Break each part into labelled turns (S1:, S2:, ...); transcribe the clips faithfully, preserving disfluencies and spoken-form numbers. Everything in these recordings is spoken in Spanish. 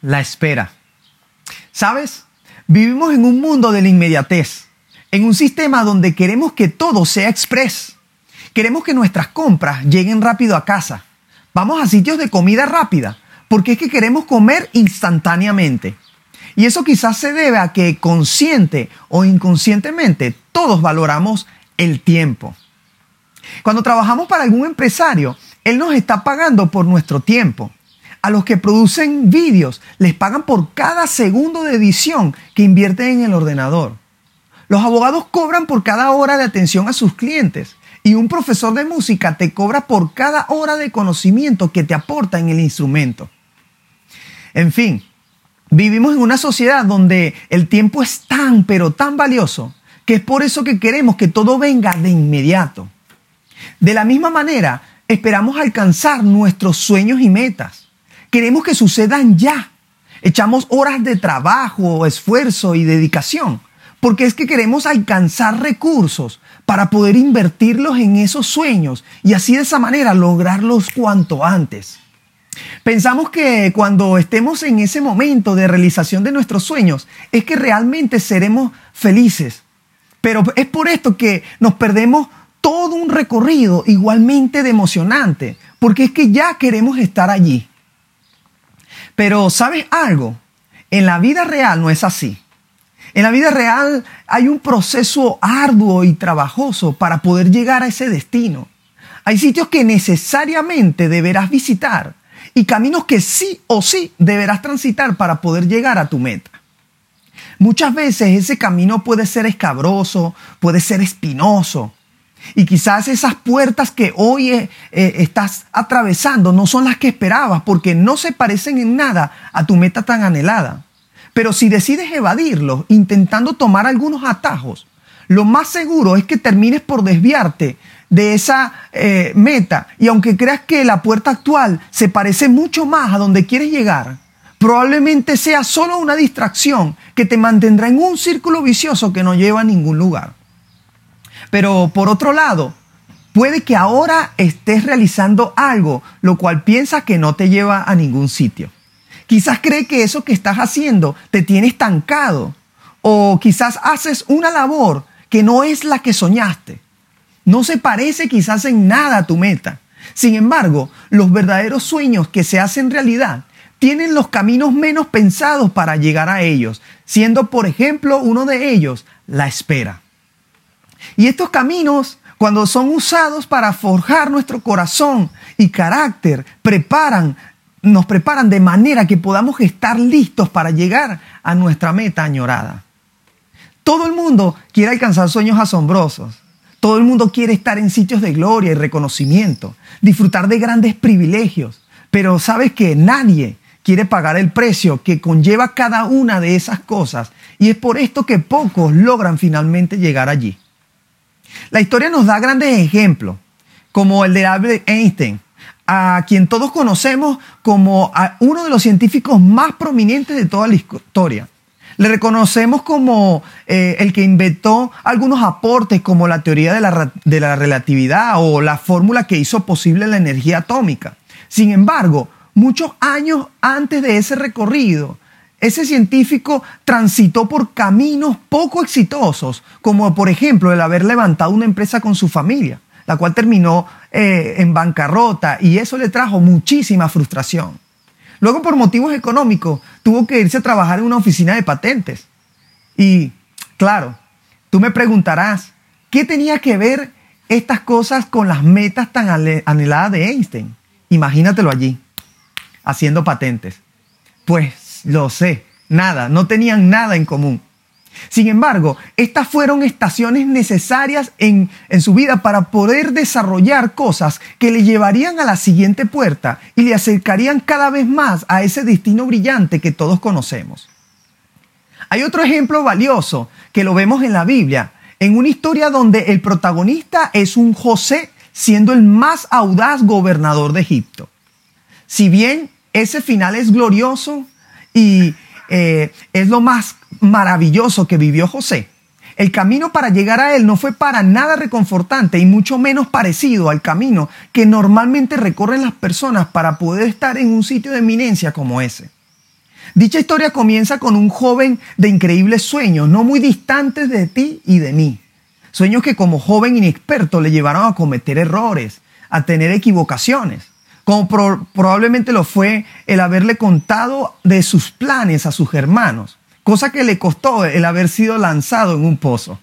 S1: La espera. ¿Sabes? Vivimos en un mundo de la inmediatez, en un sistema donde queremos que todo sea express. Queremos que nuestras compras lleguen rápido a casa. Vamos a sitios de comida rápida, porque es que queremos comer instantáneamente. Y eso quizás se debe a que consciente o inconscientemente todos valoramos el tiempo. Cuando trabajamos para algún empresario, él nos está pagando por nuestro tiempo. A los que producen vídeos les pagan por cada segundo de edición que invierten en el ordenador. Los abogados cobran por cada hora de atención a sus clientes y un profesor de música te cobra por cada hora de conocimiento que te aporta en el instrumento. En fin, vivimos en una sociedad donde el tiempo es tan pero tan valioso que es por eso que queremos que todo venga de inmediato. De la misma manera, esperamos alcanzar nuestros sueños y metas. Queremos que sucedan ya. Echamos horas de trabajo, esfuerzo y dedicación, porque es que queremos alcanzar recursos para poder invertirlos en esos sueños y así de esa manera lograrlos cuanto antes. Pensamos que cuando estemos en ese momento de realización de nuestros sueños es que realmente seremos felices. Pero es por esto que nos perdemos todo un recorrido igualmente de emocionante, porque es que ya queremos estar allí. Pero ¿sabes algo? En la vida real no es así. En la vida real hay un proceso arduo y trabajoso para poder llegar a ese destino. Hay sitios que necesariamente deberás visitar y caminos que sí o sí deberás transitar para poder llegar a tu meta. Muchas veces ese camino puede ser escabroso, puede ser espinoso. Y quizás esas puertas que hoy eh, eh, estás atravesando no son las que esperabas porque no se parecen en nada a tu meta tan anhelada. Pero si decides evadirlos intentando tomar algunos atajos, lo más seguro es que termines por desviarte de esa eh, meta. Y aunque creas que la puerta actual se parece mucho más a donde quieres llegar, probablemente sea solo una distracción que te mantendrá en un círculo vicioso que no lleva a ningún lugar. Pero por otro lado, puede que ahora estés realizando algo, lo cual piensas que no te lleva a ningún sitio. Quizás crees que eso que estás haciendo te tiene estancado. O quizás haces una labor que no es la que soñaste. No se parece quizás en nada a tu meta. Sin embargo, los verdaderos sueños que se hacen realidad tienen los caminos menos pensados para llegar a ellos, siendo, por ejemplo, uno de ellos la espera. Y estos caminos, cuando son usados para forjar nuestro corazón y carácter, preparan, nos preparan de manera que podamos estar listos para llegar a nuestra meta añorada. Todo el mundo quiere alcanzar sueños asombrosos. Todo el mundo quiere estar en sitios de gloria y reconocimiento, disfrutar de grandes privilegios. Pero sabes que nadie quiere pagar el precio que conlleva cada una de esas cosas. Y es por esto que pocos logran finalmente llegar allí. La historia nos da grandes ejemplos, como el de Albert Einstein, a quien todos conocemos como a uno de los científicos más prominentes de toda la historia. Le reconocemos como eh, el que inventó algunos aportes como la teoría de la, de la relatividad o la fórmula que hizo posible la energía atómica. Sin embargo, muchos años antes de ese recorrido, ese científico transitó por caminos poco exitosos, como por ejemplo el haber levantado una empresa con su familia, la cual terminó eh, en bancarrota y eso le trajo muchísima frustración. Luego, por motivos económicos, tuvo que irse a trabajar en una oficina de patentes. Y, claro, tú me preguntarás, ¿qué tenía que ver estas cosas con las metas tan anheladas de Einstein? Imagínatelo allí, haciendo patentes. Pues lo sé, nada, no tenían nada en común. Sin embargo, estas fueron estaciones necesarias en, en su vida para poder desarrollar cosas que le llevarían a la siguiente puerta y le acercarían cada vez más a ese destino brillante que todos conocemos. Hay otro ejemplo valioso que lo vemos en la Biblia, en una historia donde el protagonista es un José siendo el más audaz gobernador de Egipto. Si bien ese final es glorioso y eh, es lo más maravilloso que vivió José, el camino para llegar a él no fue para nada reconfortante y mucho menos parecido al camino que normalmente recorren las personas para poder estar en un sitio de eminencia como ese. Dicha historia comienza con un joven de increíbles sueños, no muy distantes de ti y de mí. Sueños que como joven inexperto le llevaron a cometer errores, a tener equivocaciones, como pro- probablemente lo fue el haberle contado de sus planes a sus hermanos, cosa que le costó el haber sido lanzado en un pozo.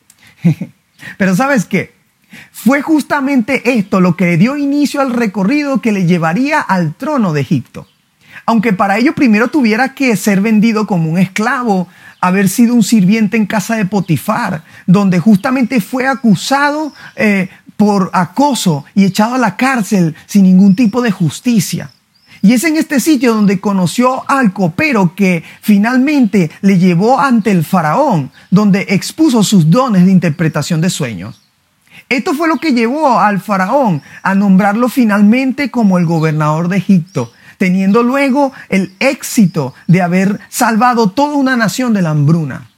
S1: Pero ¿sabes qué? Fue justamente esto lo que dio inicio al recorrido que le llevaría al trono de Egipto. Aunque para ello primero tuviera que ser vendido como un esclavo, haber sido un sirviente en casa de Potifar, donde justamente fue acusado eh, por acoso y echado a la cárcel sin ningún tipo de justicia. Y es en este sitio donde conoció al copero que finalmente le llevó ante el faraón, donde expuso sus dones de interpretación de sueños. Esto fue lo que llevó al faraón a nombrarlo finalmente como el gobernador de Egipto, teniendo luego el éxito de haber salvado toda una nación de la hambruna.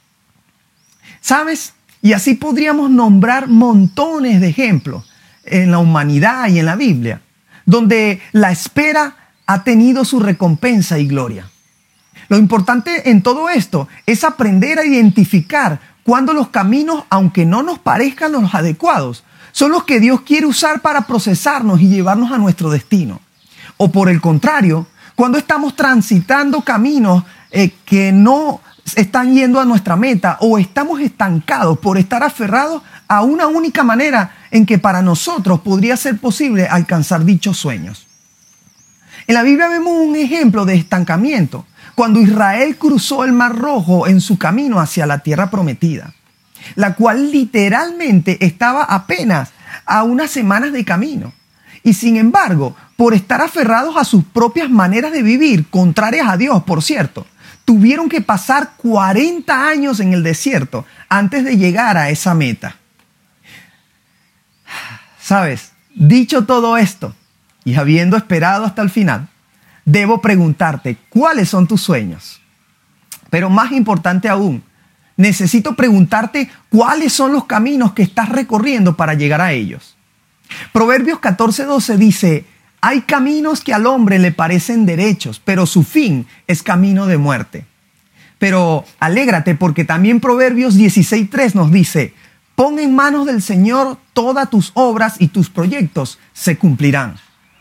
S1: ¿Sabes? Y así podríamos nombrar montones de ejemplos en la humanidad y en la Biblia, donde la espera ha tenido su recompensa y gloria. Lo importante en todo esto es aprender a identificar cuando los caminos, aunque no nos parezcan los adecuados, son los que Dios quiere usar para procesarnos y llevarnos a nuestro destino. O por el contrario, cuando estamos transitando caminos eh, que no están yendo a nuestra meta o estamos estancados por estar aferrados a una única manera en que para nosotros podría ser posible alcanzar dichos sueños. En la Biblia vemos un ejemplo de estancamiento cuando Israel cruzó el Mar Rojo en su camino hacia la tierra prometida, la cual literalmente estaba apenas a unas semanas de camino. Y sin embargo, por estar aferrados a sus propias maneras de vivir, contrarias a Dios, por cierto, tuvieron que pasar cuarenta años en el desierto antes de llegar a esa meta. ¿Sabes? Dicho todo esto, y habiendo esperado hasta el final, debo preguntarte, ¿cuáles son tus sueños? Pero más importante aún, necesito preguntarte cuáles son los caminos que estás recorriendo para llegar a ellos. Proverbios catorce doce dice, hay caminos que al hombre le parecen derechos, pero su fin es camino de muerte. Pero alégrate porque también Proverbios dieciséis tres nos dice, pon en manos del Señor todas tus obras y tus proyectos se cumplirán.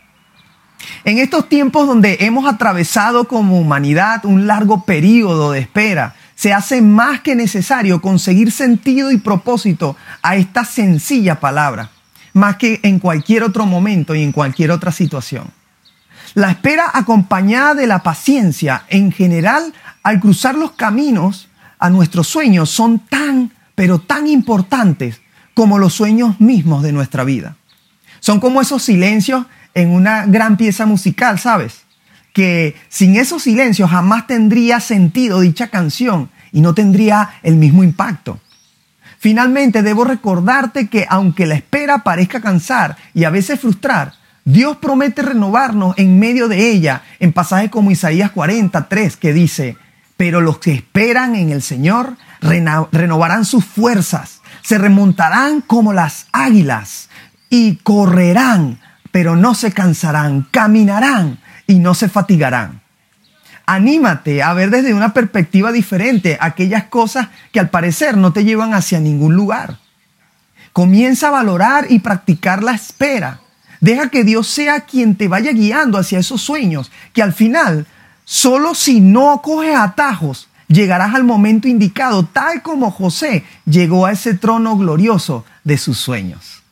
S1: En estos tiempos donde hemos atravesado como humanidad un largo periodo de espera, se hace más que necesario conseguir sentido y propósito a esta sencilla palabra, más que en cualquier otro momento y en cualquier otra situación. La espera acompañada de la paciencia, en general, al cruzar los caminos a nuestros sueños, son tan, pero tan importantes como los sueños mismos de nuestra vida. Son como esos silencios en una gran pieza musical, ¿sabes? Que sin esos silencios jamás tendría sentido dicha canción y no tendría el mismo impacto. Finalmente, debo recordarte que aunque la espera parezca cansar y a veces frustrar, Dios promete renovarnos en medio de ella en pasajes como Isaías cuarenta tres, que dice, pero los que esperan en el Señor reno- renovarán sus fuerzas, se remontarán como las águilas y correrán, pero no se cansarán, caminarán y no se fatigarán. Anímate a ver desde una perspectiva diferente aquellas cosas que al parecer no te llevan hacia ningún lugar. Comienza a valorar y practicar la espera. Deja que Dios sea quien te vaya guiando hacia esos sueños, que al final, solo si no coges atajos, llegarás al momento indicado, tal como José llegó a ese trono glorioso de sus sueños.